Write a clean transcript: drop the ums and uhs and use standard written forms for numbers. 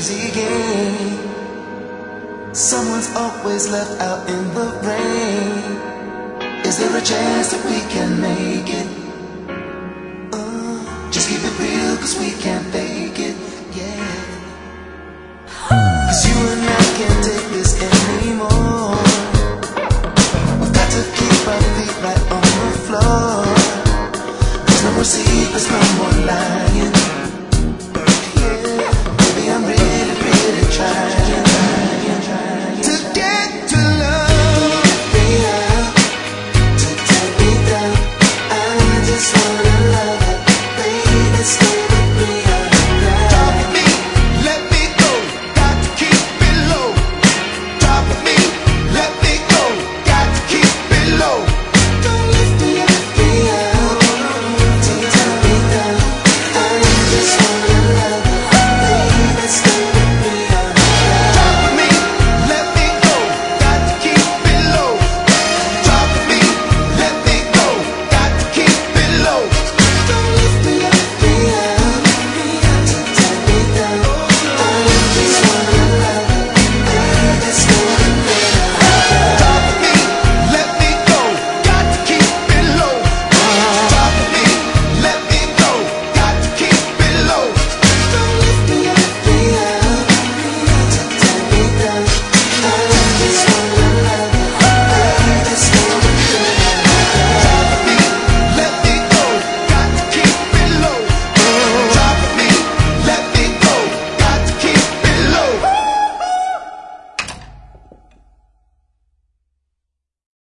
crazy game. Someone's always left out in the rain. Is there a chance that we can make it? Just keep it real, cause we can't fake it, yeah. Cause you and I can't take this anymore. We've got to keep our feet right on the floor. There's no more secrets, no more lies.